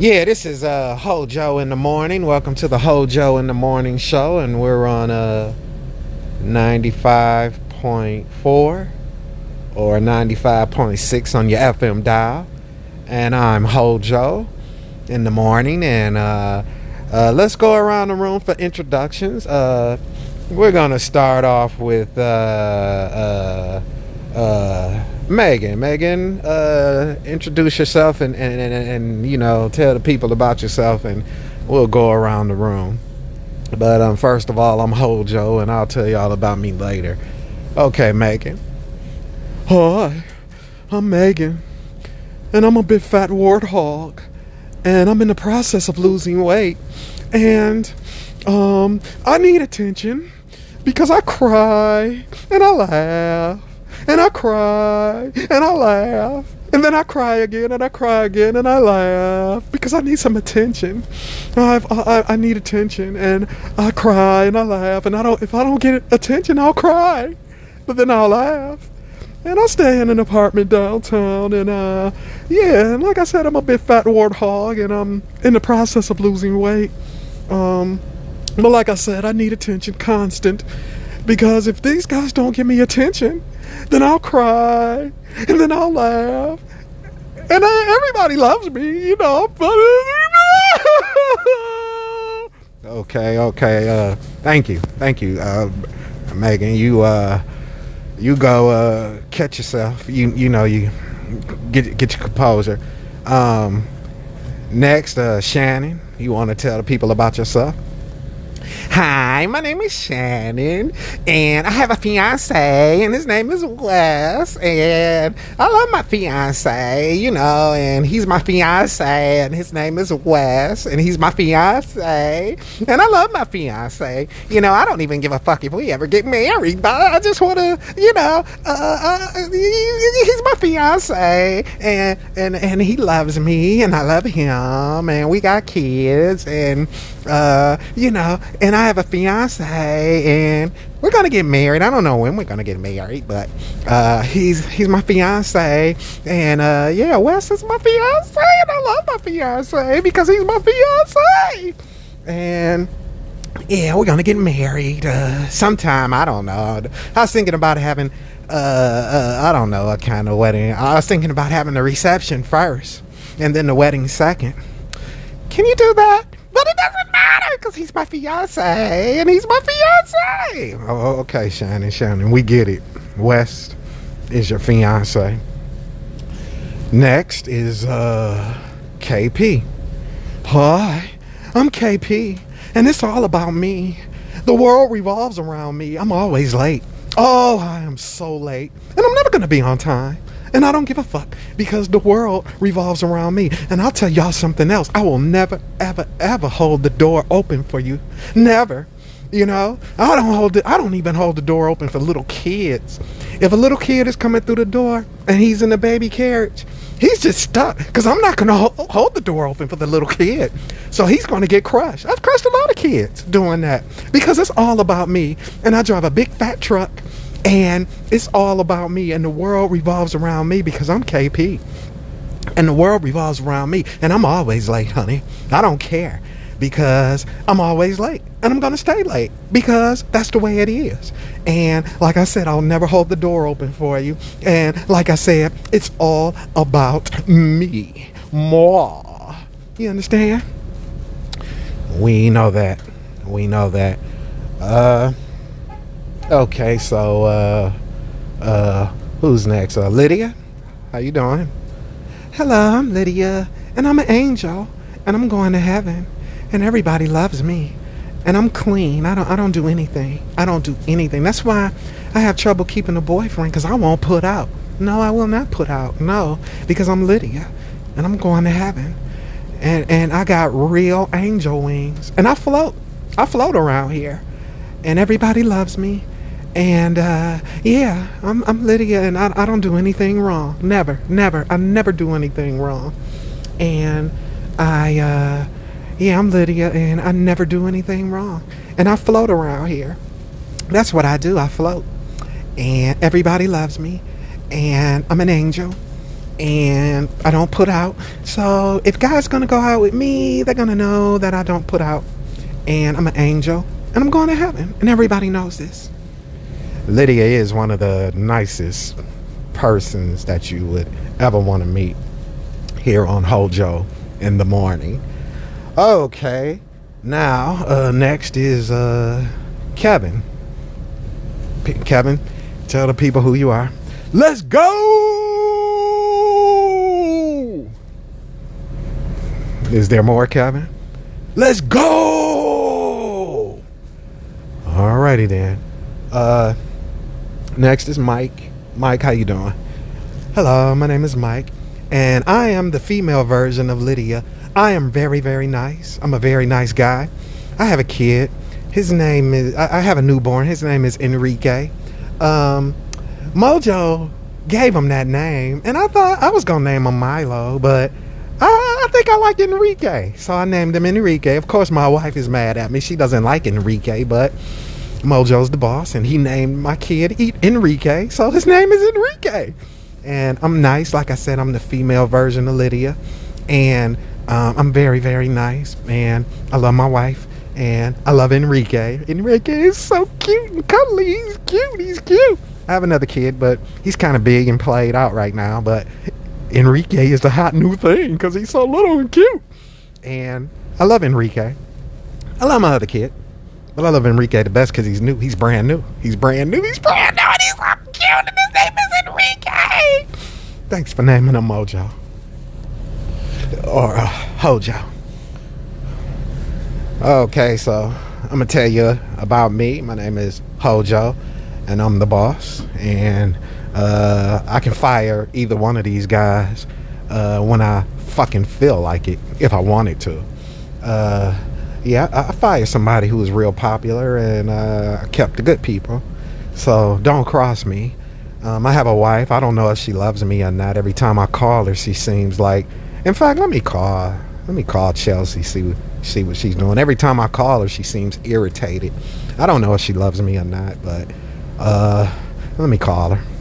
Yeah, this is Hojo in the morning. Welcome to the Hojo in the morning show, and we're on 95.4 or 95.6 on your FM dial. And I'm Hojo in the morning, and let's go around the room for introductions. We're gonna start off with Megan. Megan, introduce yourself and you know, tell the people about yourself, and we'll go around the room. But first of all, I'm Hojo, and I'll tell y'all about me later. Okay, Megan. Hi, I'm Megan, and I'm a big fat warthog, and I'm in the process of losing weight, and I need attention because I cry and I laugh. And I cry, and I laugh, and then I cry again, and I cry again, and I laugh, because I need some attention. I need attention, and I cry, and I laugh, and if I don't get attention, I'll cry, but then I'll laugh. And I stay in an apartment downtown, and yeah, and like I said, I'm a big fat warthog, and I'm in the process of losing weight. But like I said, I need attention constant, because if these guys don't give me attention, then I'll cry, and then I'll laugh, and everybody loves me, you know, but... Okay, thank you, Megan, you go, catch yourself, you know, you get your composure. Next, Shannon, you want to tell the people about yourself? Hi, my name is Shannon, and I have a fiance, and his name is Wes, and I love my fiance, you know, and he's my fiance, and his name is Wes, and he's my fiance, and I love my fiance. You know, I don't even give a fuck if we ever get married, but I just want to, you know, he's my fiance, and he loves me, and I love him, and we got kids, and, you know, and I have a fiance, and we're gonna get married. I don't know when we're gonna get married, but he's my fiance, and yeah, Wes is my fiance, and I love my fiance because he's my fiance, and yeah, we're gonna get married sometime. I don't know. I was thinking about having I don't know, a kind of wedding. I was thinking about having the reception first and then the wedding second. Can you do that? But it doesn't matter because he's my fiance, and he's my fiance. Oh, okay, Shannon, we get it. West is your fiance. Next is KP. Hi, I'm KP, and it's all about me. The world revolves around me. I'm always late. Oh, I am so late, and I'm never gonna be on time. And I don't give a fuck, because the world revolves around me. And I'll tell y'all something else. I will never, ever, ever hold the door open for you. Never. You know, I don't even hold the door open for little kids. If a little kid is coming through the door and he's in a baby carriage, he's just stuck, because I'm not going to hold the door open for the little kid. So he's going to get crushed. I've crushed a lot of kids doing that, because it's all about me. And I drive a big fat truck, and it's all about me, and the world revolves around me because I'm KP. And the world revolves around me, and I'm always late, honey. I don't care, because I'm always late, and I'm going to stay late, because that's the way it is. And like I said, I'll never hold the door open for you. And like I said, it's all about me. More. You understand? We know that. Okay, so who's next? Lydia? How you doing? Hello, I'm Lydia, and I'm an angel, and I'm going to heaven, and everybody loves me, and I'm clean. I don't do anything. That's why I have trouble keeping a boyfriend, because I won't put out. No, I will not put out. No, because I'm Lydia, and I'm going to heaven, and I got real angel wings, and I float around here, and everybody loves me. And yeah, I'm Lydia, and I don't do anything wrong. Never. I never do anything wrong. And yeah, I'm Lydia, and I never do anything wrong. And I float around here. That's what I do. I float, and everybody loves me, and I'm an angel, and I don't put out. So if guys gonna go out with me, they're gonna know that I don't put out, and I'm an angel, and I'm going to heaven, and everybody knows this. Lydia is one of the nicest persons that you would ever want to meet here on Hojo in the morning. Okay, now next is Kevin. Kevin, tell the people who you are. Let's go! Is there more, Kevin? Let's go! Alrighty then. Next is Mike. Mike, how you doing? Hello, my name is Mike, and I am the female version of Lydia. I am very, very nice. I'm a very nice guy. I have a kid. His name is, I have a newborn. His name is Enrique. Mojo gave him that name, and I thought I was going to name him Milo, but I think I like Enrique, so I named him Enrique. Of course, my wife is mad at me. She doesn't like Enrique, but Mojo's the boss, and he named my kid Enrique, so his name is Enrique. And I'm nice. Like I said, I'm the female version of Lydia, and I'm very, very nice, and I love my wife, and I love Enrique. Enrique is so cute and cuddly. He's cute. He's cute. I have another kid, but he's kind of big and played out right now, but Enrique is the hot new thing because he's so little and cute. And I love Enrique. I love my other kid, but I love Enrique the best because he's new. He's brand new. He's brand new. He's brand new, and he's so cute, and his name is Enrique. Thanks for naming him Mojo. Or Hojo. Okay, so I'm gonna tell you about me. My name is Hojo, and I'm the boss. And I can fire either one of these guys when I fucking feel like it, if I wanted to. Yeah, I fired somebody who was real popular, and I kept the good people. So don't cross me. I have a wife. I don't know if she loves me or not. Every time I call her, she seems like... In fact, let me call Chelsea, see what she's doing. Every time I call her, she seems irritated. I don't know if she loves me or not, but let me call her.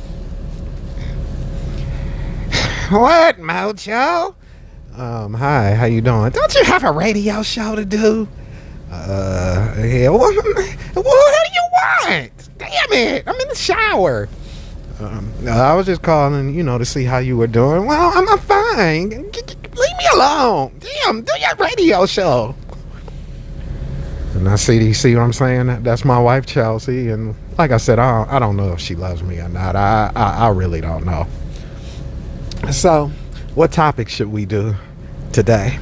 What, Mojo? Hi, how you doing? Don't you have a radio show to do? Yeah, What do you want? Damn it, I'm in the shower. I was just calling, to see how you were doing. Well, I'm fine. Leave me alone. Damn, do your radio show. And I see what I'm saying? That's my wife, Chelsea. And like I said, I don't know if she loves me or not. I really don't know. So, what topic should we do today?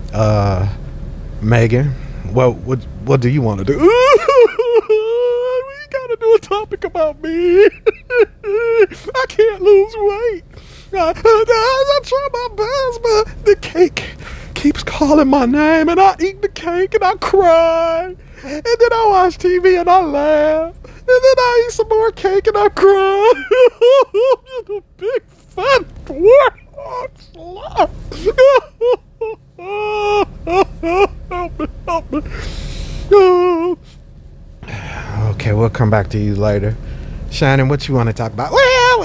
Megan, what do you want to do? We gotta do a topic about me. I can't lose weight. I try my best, but the cake keeps calling my name, and I eat the cake and I cry, and then I watch TV and I laugh, and then I eat some more cake and I cry. I'm just a big fat dwarf. Help me. Okay, we'll come back to you later. Shannon, what you want to talk about? Well,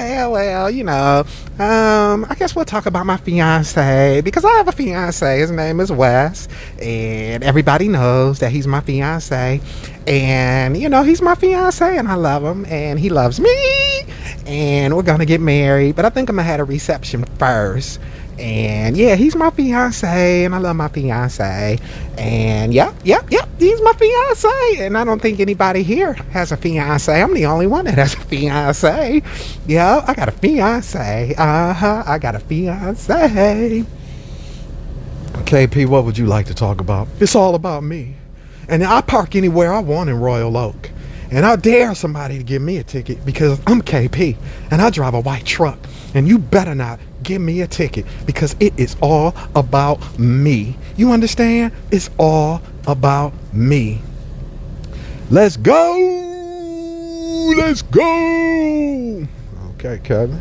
I guess we'll talk about my fiance, because I have a fiance. His name is Wes, and everybody knows that he's my fiance. And, he's my fiance, and I love him, and he loves me, and we're going to get married. But I think I'm going to have a reception first. And yeah, he's my fiance, and I love my fiance. And yep, he's my fiance. And I don't think anybody here has a fiance. I'm the only one that has a fiance. Yeah, I got a fiance. I got a fiance. KP, what would you like to talk about? It's all about me. And I park anywhere I want in Royal Oak. And I dare somebody to give me a ticket because I'm KP and I drive a white truck. And you better not give me a ticket because it is all about me. You understand? It's all about me. Let's go. Let's go. Okay, Kevin.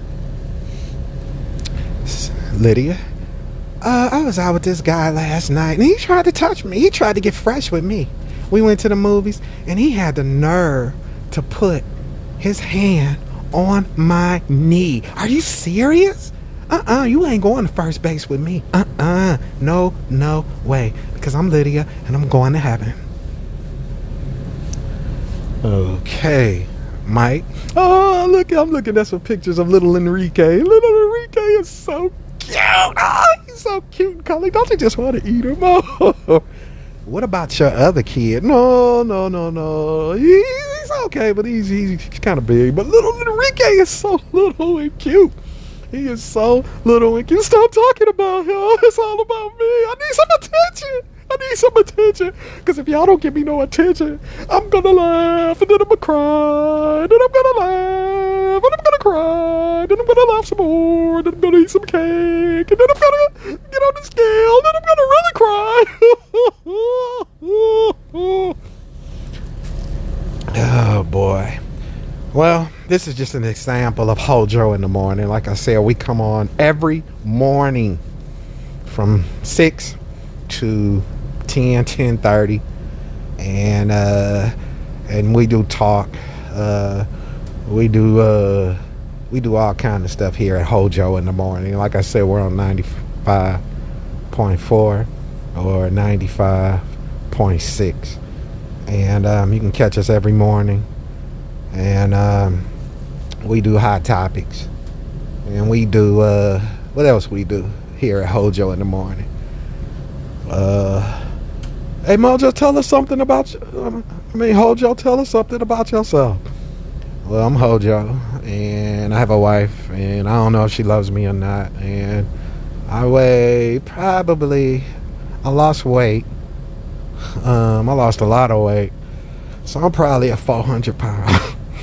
Lydia? I was out with this guy last night, and he tried to touch me. He tried to get fresh with me. We went to the movies, and he had the nerve to put his hand on my knee. Are you serious? You ain't going to first base with me. No way. Because I'm Lydia and I'm going to heaven. Okay, Mike. Oh, look, I'm looking at some pictures of little Enrique. Little Enrique is so cute. Oh, he's so cute, Cully. Don't you just want to eat him? Oh. What about your other kid? No. He's okay, but he's kind of big. But little Enrique is so little and cute. He is so little and cute. Stop talking about him. It's all about me. I need some attention. Because if y'all don't give me no attention, I'm going to laugh. And then I'm going to cry. Then I'm going to laugh. And I'm going to cry. Then I'm going to laugh some more. Then I'm going to eat some cake. And then I'm going to get on the scale. Then I'm going to really cry. Oh, boy. Well, this is just an example of Hojo in the morning. Like I said, we come on every morning from 6 to 10:30, and we do talk. We do all kind of stuff here at Hojo in the morning. Like I said, we're on 95.4 or 95.6, and you can catch us every morning. And we do hot topics, and we do what else we do here at Hojo in the morning. Hey, Mojo, tell us something about you. Hojo, tell us something about yourself. Well, I'm Hojo, and I have a wife, and I don't know if she loves me or not. And I weigh I lost weight. I lost a lot of weight, so I'm probably at 400 pounds.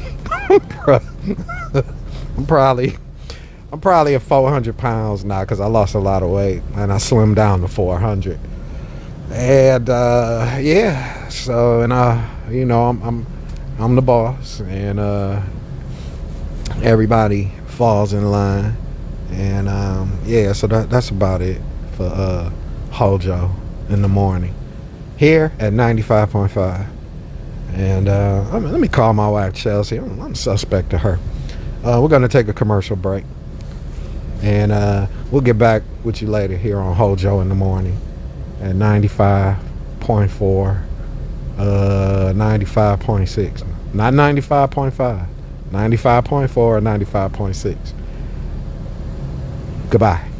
I'm probably at 400 pounds now because I lost a lot of weight and I slimmed down to 400. And yeah, so and you know, I'm the boss, and everybody falls in line, and yeah, so that's about it for Hojo in the morning here at 95.5. And let me call my wife Chelsea. I'm suspect to her. We're gonna take a commercial break, and we'll get back with you later here on Hojo in the morning at 95.4, 95.6, not 95.5, 95.4 or 95.6. Goodbye.